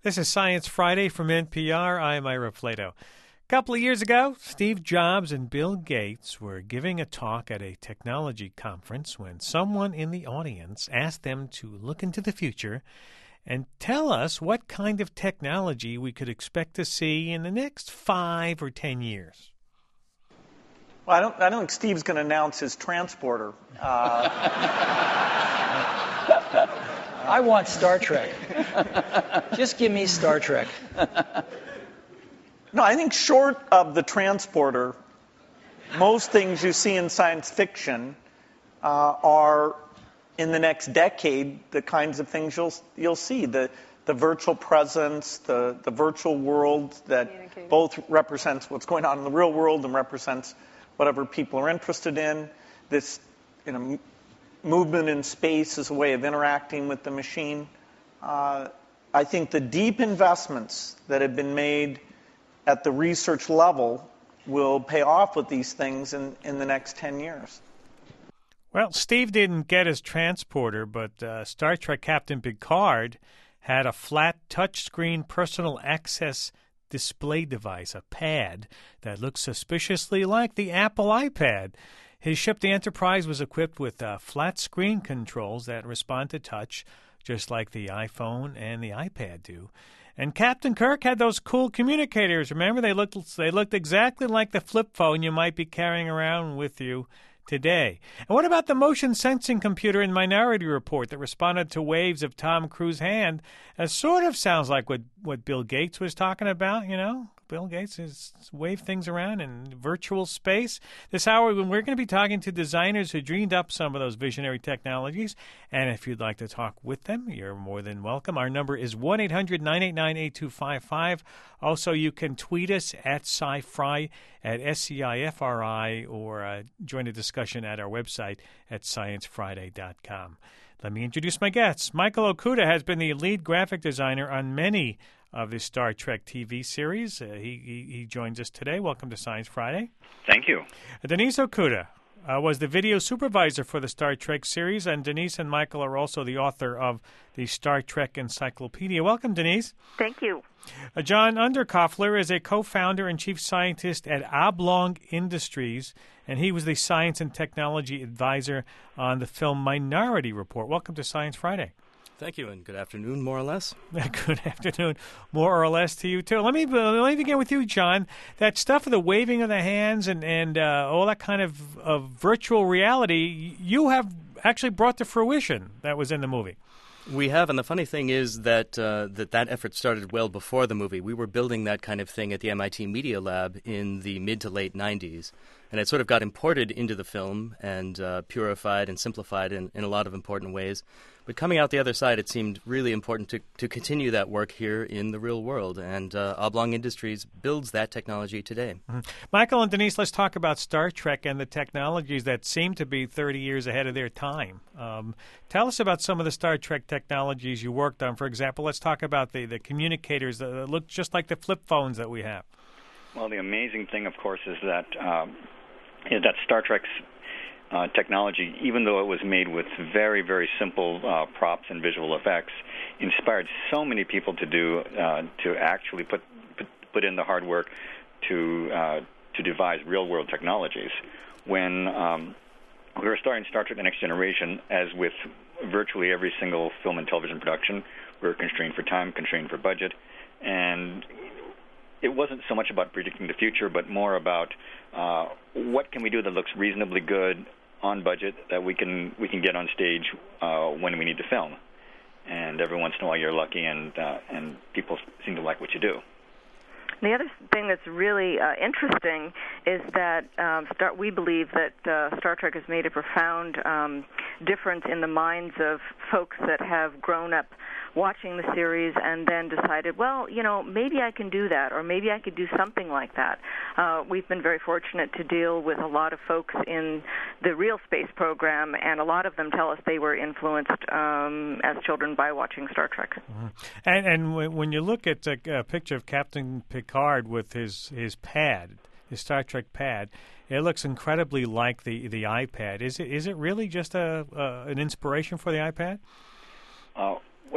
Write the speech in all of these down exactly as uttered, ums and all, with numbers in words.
This is Science Friday from N P R. I'm Ira Flato. A couple of years ago, Steve Jobs and Bill Gates were giving a talk at a technology conference when someone in the audience asked them to look into the future and tell us what kind of technology we could expect to see in the next five or ten years. Well, I don't, I don't think Steve's going to announce his transporter. Uh, I want Star Trek. Just give me Star Trek. No, I think short of the transporter, most things you see in science fiction uh, are, in the next decade, the kinds of things you'll you'll see. The the virtual presence, the, the virtual world that both represents what's going on in the real world and represents whatever people are interested in. This, you know, movement in space is a way of interacting with the machine. Uh, I think the deep investments that have been made at the research level will pay off with these things in, in the next ten years. Well, Steve didn't get his transporter, but uh, Star Trek Captain Picard had a flat touchscreen personal access display device, a pad, that looks suspiciously like the Apple iPad. His ship, the Enterprise, was equipped with uh, flat screen controls that respond to touch, just like the iPhone and the iPad do. And Captain Kirk had those cool communicators. Remember, they looked they looked exactly like the flip phone you might be carrying around with you today. And what about the motion sensing computer in Minority Report that responded to waves of Tom Cruise's hand? It sort of sounds like what, what Bill Gates was talking about, you know? Bill Gates has waved things around in virtual space. This hour, we're going to be talking to designers who dreamed up some of those visionary technologies. And if you'd like to talk with them, you're more than welcome. Our number is one eight hundred nine eight nine eight two five five. Also, you can tweet us at SciFri, at S C I F R I, or uh, join the discussion at our website at science friday dot com. Let me introduce my guests. Michael Okuda has been the lead graphic designer on many of the Star Trek T V series. Uh, he, he he joins us today. Welcome to Science Friday. Thank you. Uh, Denise Okuda uh, was the video supervisor for the Star Trek series, and Denise and Michael are also the author of the Star Trek Encyclopedia. Welcome, Denise. Thank you. Uh, John Underkoffler is a co-founder and chief scientist at Oblong Industries, and he was the science and technology advisor on the film Minority Report. Welcome to Science Friday. Thank you, and good afternoon, more or less. Good afternoon, more or less to you, too. Let me, let me begin with you, John. That stuff of the waving of the hands and, and uh, all that kind of, of virtual reality, you have actually brought to fruition that was in the movie. We have, and the funny thing is that, uh, that that effort started well before the movie. We were building that kind of thing at the M I T Media Lab in the mid to late nineties, and it sort of got imported into the film and uh, purified and simplified in, in a lot of important ways. But coming out the other side, it seemed really important to, to continue that work here in the real world, and uh, Oblong Industries builds that technology today. Mm-hmm. Michael and Denise, let's talk about Star Trek and the technologies that seem to be thirty years ahead of their time. Um, tell us about some of the Star Trek technologies you worked on. For example, let's talk about the, the communicators that look just like the flip phones that we have. Well, the amazing thing, of course, is that, um, is that Star Trek's Uh, technology, even though it was made with very, very simple uh, props and visual effects, inspired so many people to do uh, to actually put, put put in the hard work to uh, to devise real-world technologies. When um, we were starting Star Trek: The Next Generation, as with virtually every single film and television production, we were constrained for time, constrained for budget, and it wasn't so much about predicting the future, but more about uh, what can we do that looks reasonably good on budget that we can we can get on stage uh, when we need to film. And every once in a while you're lucky, and uh, and people seem to like what you do. The other thing that's really uh, interesting is that um, Star, we believe that uh, Star Trek has made a profound um, difference in the minds of folks that have grown up watching the series and then decided, well, you know, maybe I can do that, or maybe I could do something like that. Uh, we've been very fortunate to deal with a lot of folks in the real space program, and a lot of them tell us they were influenced um, as children by watching Star Trek. Mm-hmm. And, and when you look at a, a picture of Captain Picard with his, his pad, his Star Trek pad, it looks incredibly like the, the iPad. Is it is it really just a, a an inspiration for the iPad? Uh, well,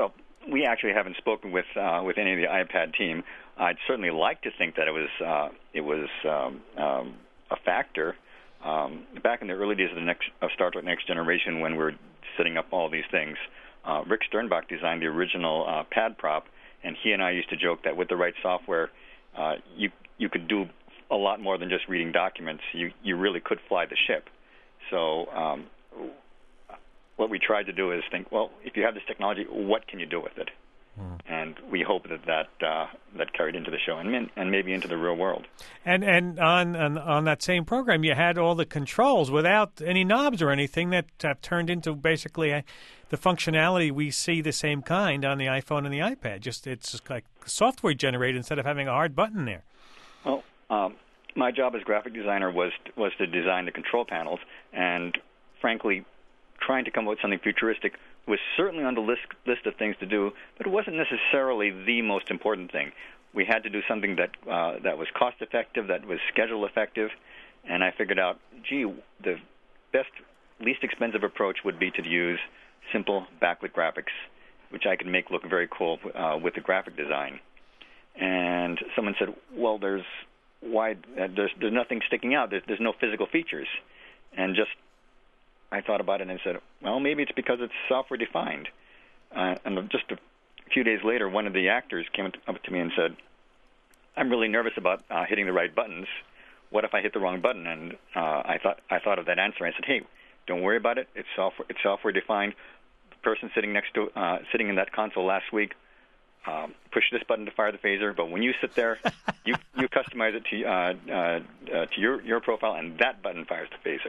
we actually haven't spoken with uh, with any of the iPad team. I'd certainly like to think that it was uh, it was um, um, a factor. Um, back in the early days of the next of Star Trek Next Generation, when we were setting up all these things, uh, Rick Sternbach designed the original uh, pad prop, and he and I used to joke that with the right software, uh, you you could do a lot more than just reading documents. You you really could fly the ship. So um, what we tried to do is think, well, if you have this technology, what can you do with it? Mm. And we hope that that, uh, that carried into the show and and maybe into the real world. And and on, on on that same program, you had all the controls without any knobs or anything that have turned into basically a, the functionality we see the same kind on the iPhone and the iPad. Just it's just like software generated instead of having a hard button there. Well, um, my job as graphic designer was was to design the control panels, and frankly, trying to come up with something futuristic was certainly on the list list of things to do, but it wasn't necessarily the most important thing. We had to do something that uh, that was cost effective, that was schedule effective, and I figured out, gee, the best, least expensive approach would be to use simple backlit graphics, which I could make look very cool uh, with the graphic design. And someone said, well, there's why uh, there's there's nothing sticking out. There's, there's no physical features, and just I thought about it and said, well, maybe it's because it's software-defined. Uh, and just a few days later, one of the actors came up to me and said, I'm really nervous about uh, hitting the right buttons. What if I hit the wrong button? And uh, I thought I thought of that answer. I said, hey, don't worry about it. It's software. It's software-defined. The person sitting next to uh, sitting in that console last week um, pushed this button to fire the phaser. But when you sit there, you you customize it to uh, uh, uh, to your your profile, and that button fires the phaser.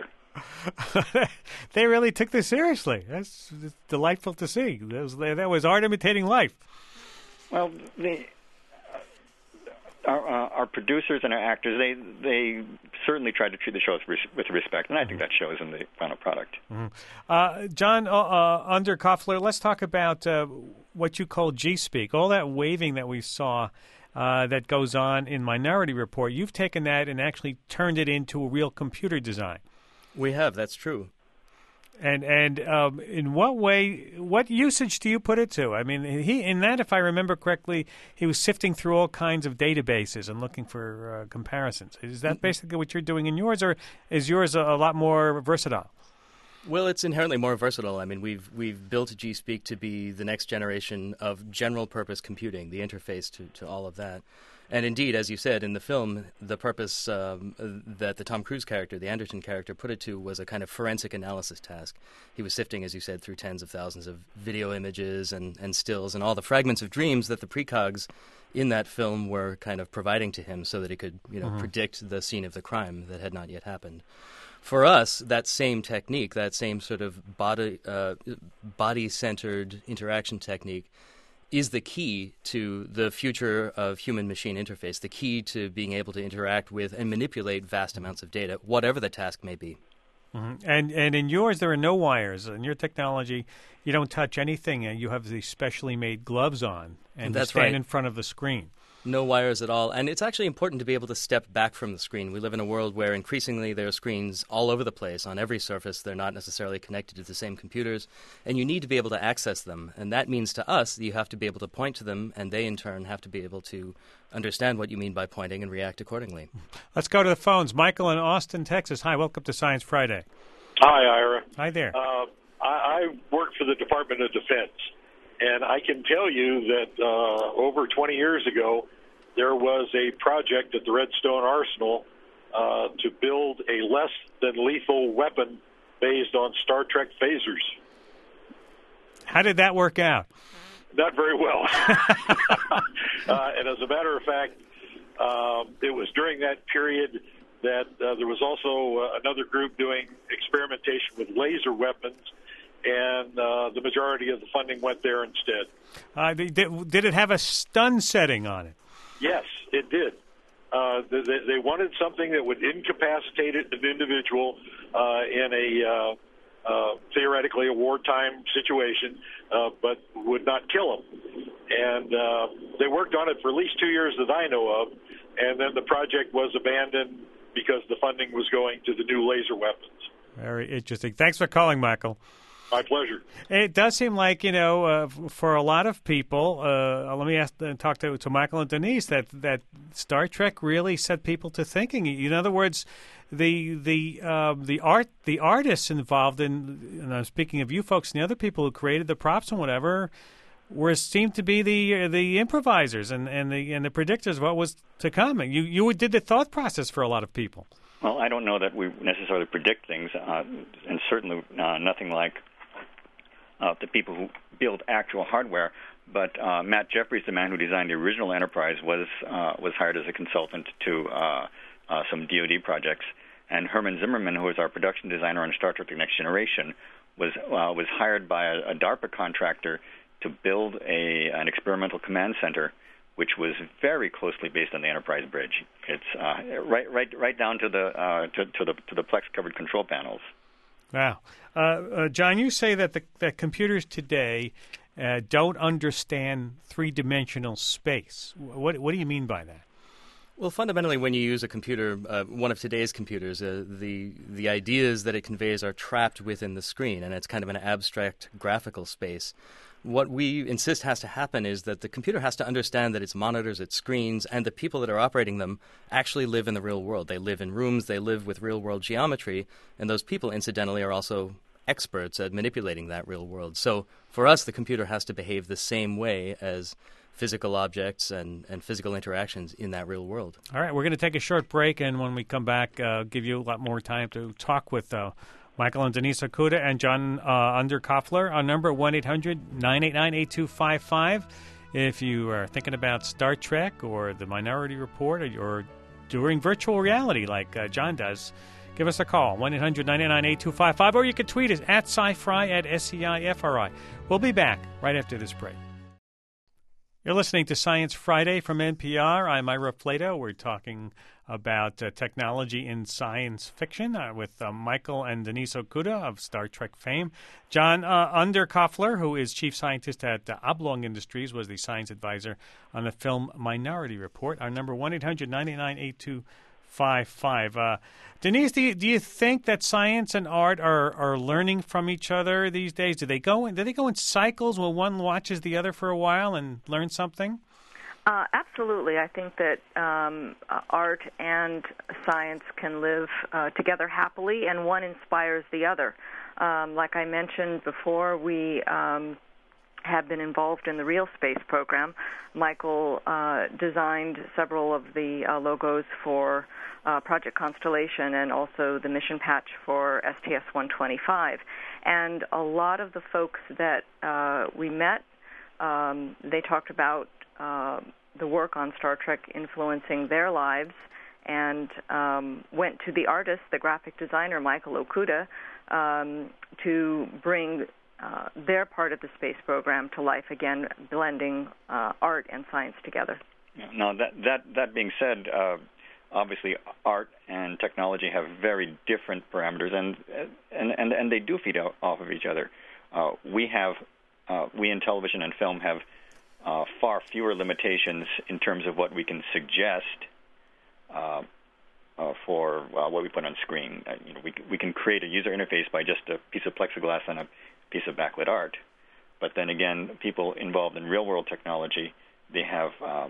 They really took this seriously. That's delightful to see. That was, that was art imitating life. Well, the, uh, our, uh, our producers and our actors, they they certainly tried to treat the shows res- with respect, and I think that shows in the final product. Mm-hmm. Uh, John, uh, uh, Underkoffler, let's talk about uh, what you call G-Speak, all that waving that we saw uh, that goes on in Minority Report. You've taken that and actually turned it into a real computer design. We have, that's true. And and um, in what way, what usage do you put it to? I mean, he in that, if I remember correctly, he was sifting through all kinds of databases and looking for uh, comparisons. Is that basically what you're doing in yours, or is yours a, a lot more versatile? Well, it's inherently more versatile. I mean, we've we've built G-Speak to be the next generation of general-purpose computing, the interface to, to all of that. And indeed, as you said, in the film, the purpose um, that the Tom Cruise character, the Anderton character, put it to was a kind of forensic analysis task. He was sifting, as you said, through tens of thousands of video images and, and stills and all the fragments of dreams that the precogs in that film were kind of providing to him so that he could, you know, mm-hmm. predict the scene of the crime that had not yet happened. For us, that same technique, that same sort of body, uh, body-centered interaction technique is the key to the future of human-machine interface, the key to being able to interact with and manipulate vast amounts of data, whatever the task may be. Mm-hmm. And and in yours, there are no wires. In your technology, you don't touch anything. You have these specially made gloves on, and That's you stand right. in front of the screen. No wires at all. And it's actually important to be able to step back from the screen. We live in a world where increasingly there are screens all over the place on every surface. They're not necessarily connected to the same computers. And you need to be able to access them. And that means to us that you have to be able to point to them, and they in turn have to be able to understand what you mean by pointing and react accordingly. Let's go to the phones. Michael in Austin, Texas. Hi, welcome to Science Friday. Hi, Ira. Hi there. Uh, I, I work for the Department of Defense, and I can tell you that uh, over twenty years ago, there was a project at the Redstone Arsenal uh, to build a less than lethal weapon based on Star Trek phasers. How did that work out? Not very well. uh, and as a matter of fact, uh, it was during that period that uh, there was also uh, another group doing experimentation with laser weapons, and uh, the majority of the funding went there instead. Uh, did, did it have a stun setting on it? Yes, it did. Uh, they, they wanted something that would incapacitate an individual uh, in a uh, uh, theoretically a wartime situation, uh, but would not kill him. And uh, they worked on it for at least two years that I know of, and then the project was abandoned because the funding was going to the new laser weapons. Very interesting. Thanks for calling, Michael. My pleasure. It does seem like, you know, uh, for a lot of people, uh, let me ask, uh, talk to, to Michael and Denise, that, that Star Trek really set people to thinking. In other words, the the uh, the art the artists involved in, and I'm speaking of you folks and the other people who created the props and whatever, were seemed to be the the improvisers and, and the and the predictors of what was to come. You you did the thought process for a lot of people. Well, I don't know that we necessarily predict things, uh, and certainly uh, nothing like uh, the people who build actual hardware. But uh, Matt Jeffries, the man who designed the original Enterprise, was uh, was hired as a consultant to uh, uh, some D O D projects. And Herman Zimmerman, who was our production designer on Star Trek: The Next Generation, was uh, was hired by a, a DARPA contractor to build a an experimental command center, which was very closely based on the Enterprise bridge. It's uh, right, right, right down to the uh, to, to the to the Plex-covered control panels. Wow, uh, uh, John, you say that the that computers today uh, don't understand three-dimensional space. What what do you mean by that? Well, fundamentally, when you use a computer, uh, one of today's computers, uh, the the ideas that it conveys are trapped within the screen, and it's kind of an abstract graphical space. What we insist has to happen is that the computer has to understand that its monitors, its screens, and the people that are operating them actually live in the real world. They live in rooms, they live with real-world geometry, and those people, incidentally, are also experts at manipulating that real world. So for us, the computer has to behave the same way as physical objects and, and physical interactions in that real world. All right, we're going to take a short break, and when we come back, uh, give you a lot more time to talk with uh, Michael and Denise Okuda and John uh, Underkoffler. Our number, one eight hundred nine eight nine eight two five five. If you are thinking about Star Trek or the Minority Report or you're doing virtual reality like uh, John does, give us a call, one eight hundred nine eight nine eight two five five, or you can tweet us at sci-fri at S C I F R I. We'll be back right after this break. You're listening to Science Friday from N P R. I'm Ira Flato. We're talking about uh, technology in science fiction uh, with uh, Michael and Denise Okuda of Star Trek fame. John uh, Underkoffler, who is chief scientist at uh, Oblong Industries, was the science advisor on the film Minority Report. Our number, one eight hundred nine eight nine eight two five five. Uh, Denise, do you, do you think that science and art are, are learning from each other these days? Do they go in, do they go in cycles where one watches the other for a while and learn something? Uh, absolutely. I think that um, uh, art and science can live uh, together happily, and one inspires the other. Um, like I mentioned before, we um, have been involved in the Real Space program. Michael uh, designed several of the uh, logos for uh, Project Constellation and also the mission patch for S T S one twenty-five. And a lot of the folks that uh, we met, um, they talked about Uh, the work on Star Trek influencing their lives, and um, went to the artist, the graphic designer, Michael Okuda, um, to bring uh, their part of the space program to life again, blending uh, art and science together. Now, that that that being said, uh, obviously art and technology have very different parameters, and and and, and they do feed off of each other. Uh, we have uh, we in television and film have Uh, far fewer limitations in terms of what we can suggest uh, uh, for uh, what we put on screen. Uh, you know, we we can create a user interface by just a piece of plexiglass and a piece of backlit art. But then again, people involved in real-world technology, they have uh,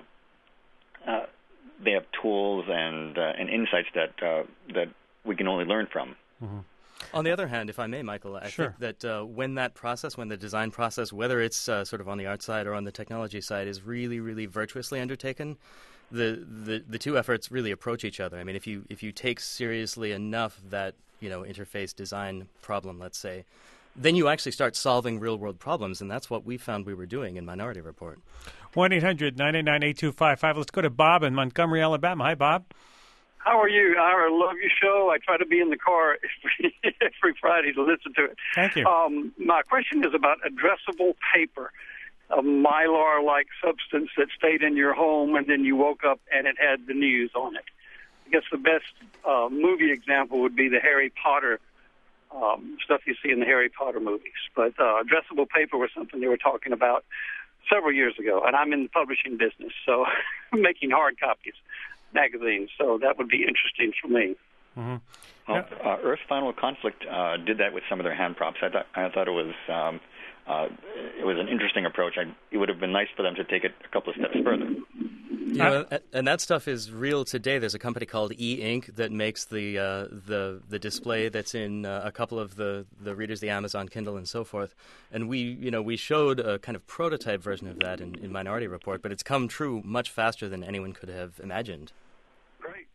uh, they have tools and uh, and insights that uh, that we can only learn from. Mm-hmm. On the other hand, if I may, Michael, I sure. think that uh, when that process, when the design process, whether it's uh, sort of on the art side or on the technology side, is really, really virtuously undertaken, the, the the two efforts really approach each other. I mean, if you if you take seriously enough that, you know, interface design problem, let's say, then you actually start solving real-world problems, and that's what we found we were doing in Minority Report. one eight hundred nine eight nine eight two five five. Let's go to Bob in Montgomery, Alabama. Hi, Bob. How are you? I love your show. I try to be in the car every, every Friday to listen to it. Thank you. Um, my question is about addressable paper, a mylar-like substance that stayed in your home, and then you woke up and it had the news on it. I guess the best uh, movie example would be the Harry Potter um, stuff you see in the Harry Potter movies. But uh, addressable paper was something they were talking about several years ago, and I'm in the publishing business, so I'm making hard copies. Magazines, so that would be interesting for me. Mm-hmm. Well, uh, Earth Final Conflict uh, did that with some of their hand props. I thought I thought it was um, uh, it was an interesting approach. I, it would have been nice for them to take it a couple of steps further. You know, and that stuff is real today. There's a company called E-Ink that makes the uh, the the display that's in uh, a couple of the, the readers, the Amazon Kindle and so forth. And we, you know, we showed a kind of prototype version of that in, in Minority Report, but it's come true much faster than anyone could have imagined. Great.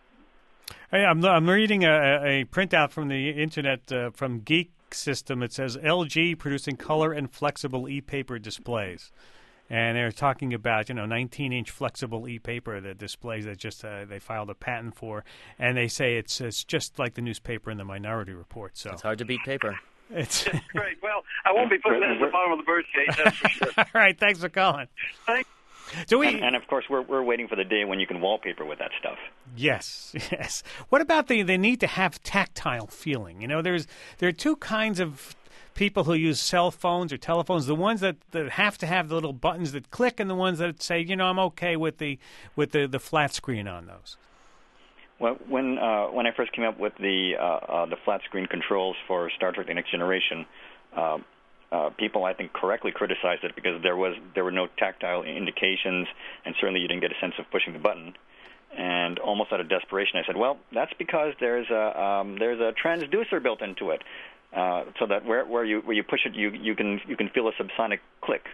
Hey, I'm I'm reading a, a printout from the internet uh, from Geek System. It says L G producing color and flexible e-paper displays. And they're talking about, you know, nineteen-inch flexible e-paper, the displays that just uh, they filed a patent for, and they say it's it's just like the newspaper in the Minority Report. So it's hard to beat paper. It's great. Well, I won't be putting that in the bottom of the birdcage, that's for sure. All right, thanks for calling. Thanks. Do we? And, and of course, we're we're waiting for the day when you can wallpaper with that stuff. Yes, yes. What about the the need to have tactile feeling? You know, there's there are two kinds of people who use cell phones or telephones, the ones that, that have to have the little buttons that click, and the ones that say, you know, I'm okay with the with the, the flat screen on those. Well, when uh, when I first came up with the uh, uh, the flat screen controls for Star Trek: The Next Generation, uh, uh, people I think correctly criticized it because there was there were no tactile indications, and certainly you didn't get a sense of pushing the button. And almost out of desperation, I said, well, that's because there's a um, there's a transducer built into it. Uh, so that where where you where you push it, you you can you can feel a subsonic click,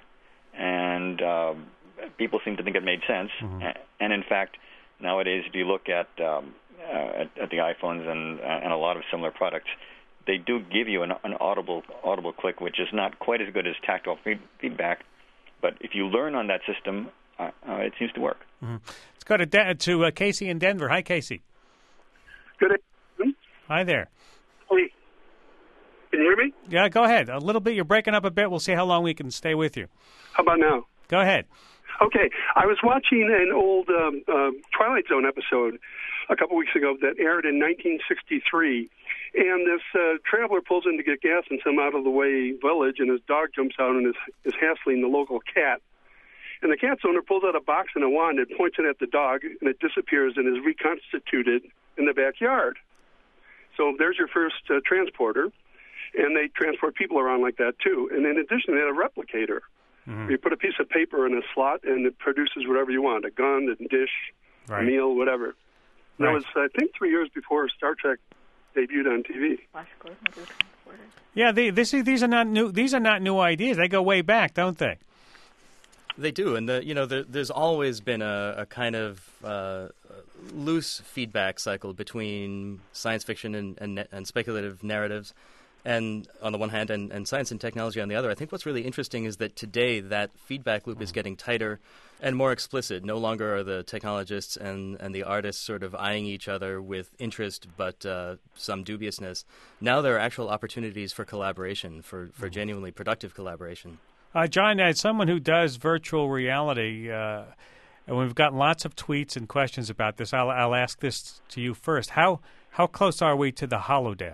and uh, people seem to think it made sense. Mm-hmm. And in fact, nowadays, if you look at um, uh, at, at the iPhones and and a lot of similar products, they do give you an, an audible audible click, which is not quite as good as tactile feed, feedback. But if you learn on that system, uh, uh, it seems to work. Mm-hmm. Let's go to De- to uh, Casey in Denver. Hi, Casey. Good evening. Hi there. Hey. Can you hear me? Yeah, go ahead. A little bit. You're breaking up a bit. We'll see how long we can stay with you. How about now? Go ahead. Okay. I was watching an old um, uh, Twilight Zone episode a couple weeks ago that aired in nineteen sixty-three, and this uh, traveler pulls in to get gas in some out-of-the-way village, and his dog jumps out and is, is hassling the local cat. And the cat's owner pulls out a box and a wand and points it at the dog, and it disappears and is reconstituted in the backyard. So there's your first uh, transporter. And they transport people around like that, too. And in addition, they had a replicator. Mm-hmm. You put a piece of paper in a slot, and it produces whatever you want, a gun, a dish, right. a meal, whatever. And right. That was, I think, three years before Star Trek debuted on T V. Yeah, they, this is, these are not new. These are not new ideas. They go way back, don't they? They do, and the, you know, there, there's always been a, a kind of uh, loose feedback cycle between science fiction and, and, and speculative narratives. And on the one hand, and, and science and technology on the other. I think what's really interesting is that today that feedback loop is getting tighter and more explicit. No longer are the technologists and, and the artists sort of eyeing each other with interest but uh, some dubiousness. Now there are actual opportunities for collaboration, for, for genuinely productive collaboration. Uh, John, as someone who does virtual reality, uh, and we've gotten lots of tweets and questions about this, I'll, I'll ask this to you first. How, how close are we to the holodeck?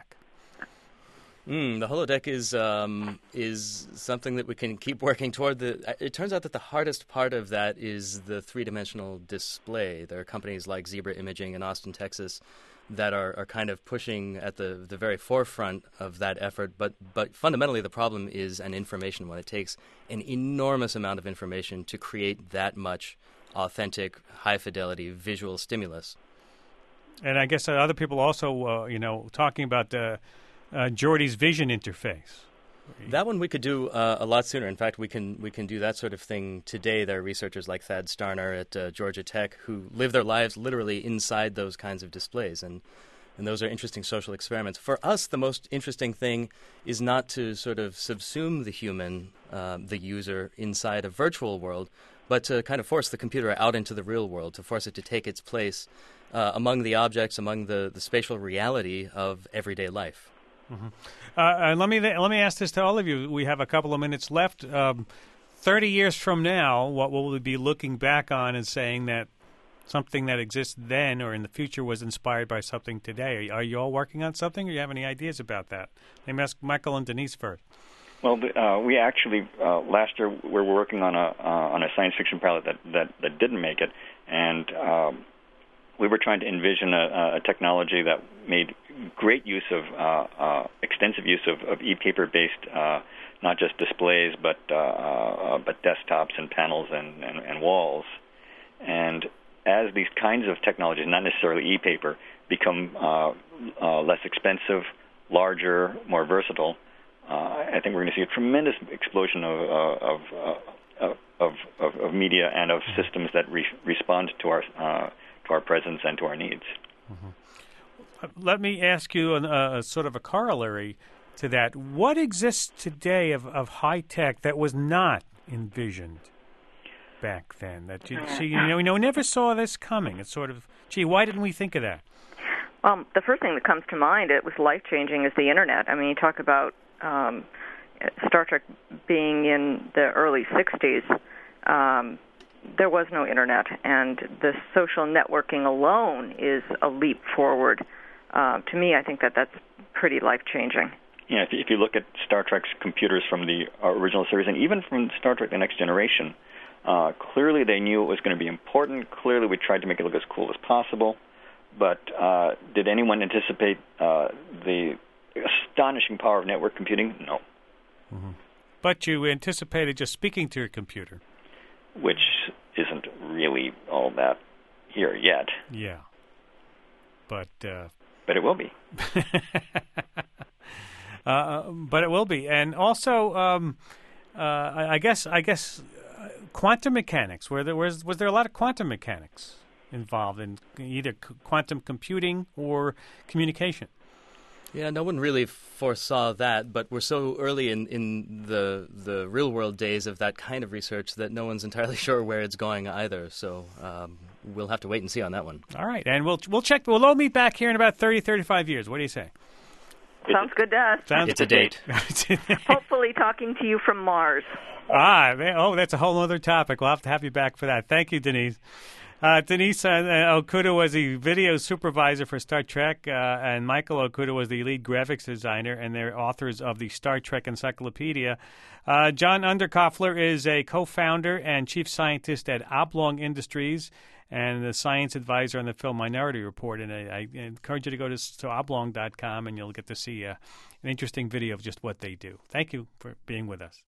Mm, the holodeck is um, is something that we can keep working toward. The, it turns out that the hardest part of that is the three-dimensional display. There are companies like Zebra Imaging in Austin, Texas, that are, are kind of pushing at the, the very forefront of that effort. But but fundamentally, the problem is an information one. It takes an enormous amount of information to create that much authentic, high-fidelity visual stimulus. And I guess other people also, uh, you know, talking about the Uh, Geordi's vision interface. That one we could do uh, a lot sooner. In fact, we can we can do that sort of thing today. There are researchers like Thad Starner at uh, Georgia Tech who live their lives literally inside those kinds of displays, and and those are interesting social experiments. For us, the most interesting thing is not to sort of subsume the human, uh, the user, inside a virtual world, but to kind of force the computer out into the real world, to force it to take its place uh, among the objects, among the, the spatial reality of everyday life. Mm-hmm. Uh, and let me let me ask this to all of you. We have a couple of minutes left. Um, Thirty years from now, what will we be looking back on and saying that something that existed then or in the future was inspired by something today? Are, are you all working on something, or do you have any ideas about that? Let me ask Michael and Denise first. Well, uh, we actually uh, last year we were working on a uh, on a science fiction pilot that, that, that didn't make it, and um, we were trying to envision a, a technology that made great use of, uh, uh, extensive use of, of e-paper-based, uh, not just displays, but uh, uh, but desktops and panels and, and, and walls. And as these kinds of technologies, not necessarily e-paper, become uh, uh, less expensive, larger, more versatile, uh, I think we're going to see a tremendous explosion of uh, of, uh, of, of of media and of systems that re- respond to our uh, to our presence and to our needs. Mm-hmm. Let me ask you an, uh, a sort of a corollary to that. What exists today of, of high tech that was not envisioned back then? That you see, you know, we know, we never saw this coming. It's sort of, gee, why didn't we think of that? Well, the first thing that comes to mind, it was life-changing, is the Internet. I mean, you talk about um, Star Trek being in the early sixties. Um, there was no Internet, and the social networking alone is a leap forward. Uh, to me, I think that that's pretty life-changing. Yeah, if you, if you look at Star Trek's computers from the original series, and even from Star Trek The Next Generation, uh, clearly they knew it was going to be important. Clearly we tried to make it look as cool as possible. But uh, did anyone anticipate uh, the astonishing power of network computing? No. Mm-hmm. But you anticipated just speaking to your computer. Which isn't really all that here yet. Yeah. But uh, but it will be. uh, but it will be, and also, um, uh, I, I guess, I guess, uh, quantum mechanics. Were there was was there a lot of quantum mechanics involved in either c- quantum computing or communication? Yeah, no one really foresaw that, but we're so early in, in the the real world days of that kind of research that no one's entirely sure where it's going either. So um, we'll have to wait and see on that one. All right, and we'll we'll check. We'll all meet back here in about thirty, thirty-five years. What do you say? Sounds good to us. Sounds it's a date. Hopefully talking to you from Mars. Ah, man, oh, that's a whole other topic. We'll have to have you back for that. Thank you, Denise. Uh, Denise uh, Okuda was the video supervisor for Star Trek, uh, and Michael Okuda was the lead graphics designer, and they're authors of the Star Trek Encyclopedia. Uh, John Underkoffler is a co-founder and chief scientist at Oblong Industries and the science advisor on the film Minority Report. And I, I encourage you to go to, to oblong dot com, and you'll get to see uh, an interesting video of just what they do. Thank you for being with us.